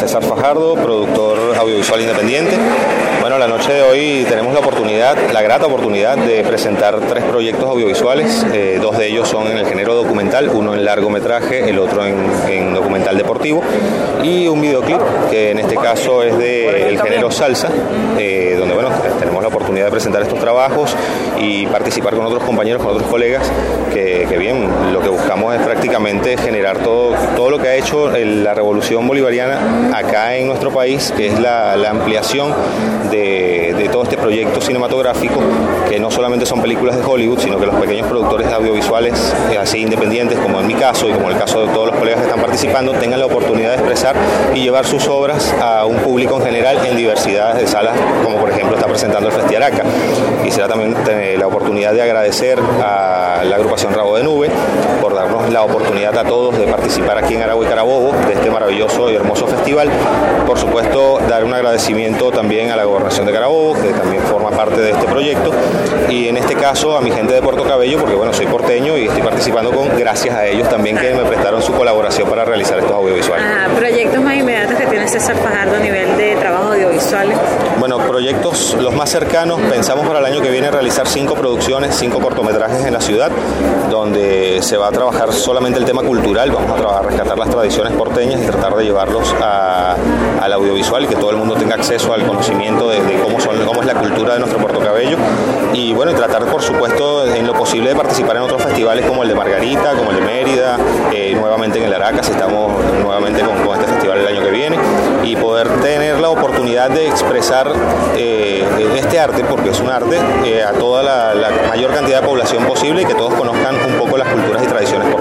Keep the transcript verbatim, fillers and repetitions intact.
César Fajardo, productor audiovisual independiente. Bueno, la noche de hoy tenemos la oportunidad, la grata oportunidad de presentar tres proyectos audiovisuales. Eh, dos de ellos son en el género documental, uno en largometraje, el otro en, en documental deportivo, y un videoclip que en este caso es del género salsa, eh, donde bueno, tenemos la oportunidad de presentar estos trabajos y participar con otros compañeros, con otros colegas, que, que bien, lo que buscamos es prácticamente generar todo, todo lo que ha hecho el, la revolución bolivariana acá en nuestro país, que es la, la ampliación de, de todo este proyecto cinematográfico, que no solamente son películas de Hollywood, sino que los pequeños productores audiovisuales, eh, así independientes, como en mi caso y como en el caso de todos los colegas que están participando, tengan la oportunidad de expresar y llevar sus obras a un público en general en diversidad de salas, como por ejemplo está presentando el Festival Araca. Quisiera también tener la oportunidad de agradecer a la agrupación Rabo de Nube por darnos la oportunidad a todos de participar aquí en Aragua y Carabobo de este maravilloso y hermoso festival. Por supuesto, dar un agradecimiento también a la Gobernación de Carabobo, que también forma parte de este proyecto, y en este caso a mi gente de Puerto Cabello, porque bueno, soy porteño y estoy participando con gracias a ellos también, que me prestaron su colaboración para realizar estos audiovisuales. Ajá, proyectos más inmediatos que tiene César Fajardo a nivel de trabajo audiovisual. Bueno, proyectos los más cercanos, pensamos para el año que viene realizar cinco producciones, cinco cortometrajes en la ciudad, donde se va a trabajar solamente el tema cultural. Vamos a, trabajar, a rescatar las tradiciones porteñas y tratar de llevarlos a, al audiovisual y que todo el mundo tenga acceso al conocimiento de, de cómo, son, cómo es la cultura de nuestro Puerto Cabello. Y bueno, y tratar por supuesto en lo posible de participar en otros festivales como el de Margarita, como el de Mérida, eh, nuevamente en el Aracas, estamos nuevamente con, con este festival el año que viene, y poder tener la oportunidad de expresar eh, este arte, porque es un arte, eh, a toda la, la mayor cantidad de población posible, y que todos conozcan un poco las culturas y tradiciones porteñas.